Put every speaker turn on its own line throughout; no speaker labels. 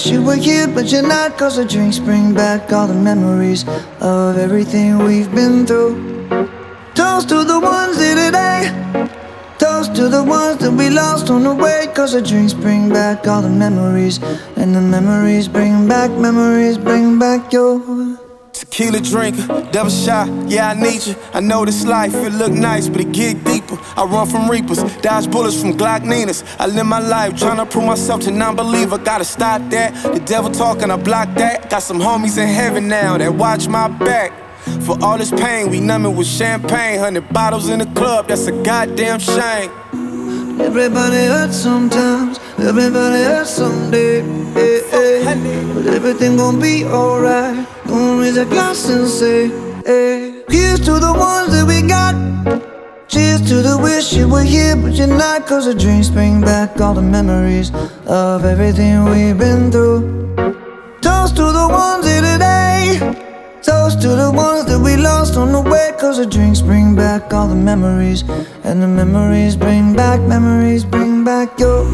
wish you were here, but you're not. Cause the drinks bring back all the memories of everything we've been through. Toast to the ones here today. Toast to the ones that we lost on the way. Cause the drinks bring back all the memories, and the memories bring back your
Tequila drinker, devil shot, yeah I need you. I know this life, it look nice, but it get deeper. I run from reapers, dodge bullets from Glock Ninas. I live my life tryna prove myself to non-believer. Gotta stop that, the devil talking, I block that. Got some homies in heaven now that watch my back. For all this pain, we numb it with champagne. 100 bottles in the club, that's a goddamn shame.
Everybody hurts sometimes, everybody hurts someday, but everything gon' be alright. Gonna raise a glass and say, hey. Here's to the ones that we got. Cheers to the wish you were here, but you're not. Cause the drinks bring back all the memories of everything we've been through. Toast to the ones here today. Toast to the ones that we lost on the way. Cause the drinks bring back all the memories, and the memories bring back your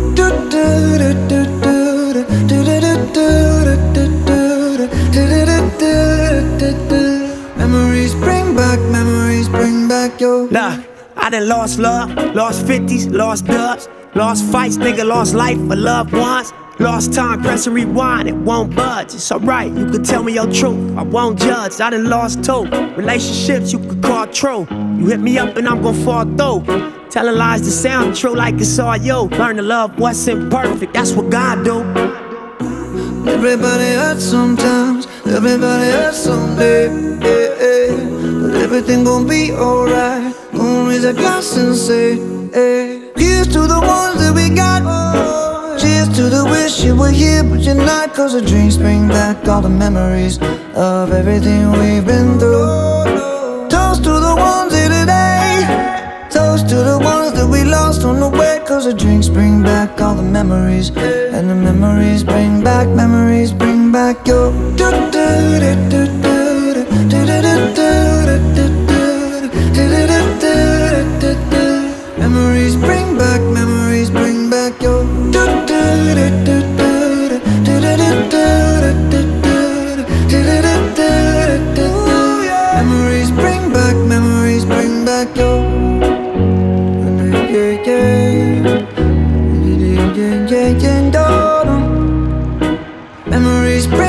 memories bring back your.
Nah, I done lost love, lost 50s, lost dubs, lost fights, nigga, lost life for loved ones. Lost time, pressing rewind, it won't budge. It's alright, you can tell me your truth, I won't judge. I done lost two relationships you could call true. You hit me up and I'm gon' fall through. Telling lies to sound true like it's all you. Learn to love what's imperfect, that's what God do.
Everybody hurts sometimes, everybody hurts someday, but everything gon' be alright. Gonna raise a glass and say, hey. Here's to the ones that we got. Cheers to the wish you were here, but you're not. Cause the drinks bring back all the memories of everything we've been through. Toast to the ones here today. Toast to the ones that we lost on the way. Cause the drinks bring back all the memories, and the memories bring back your memories bring back your memories bring back your memories bring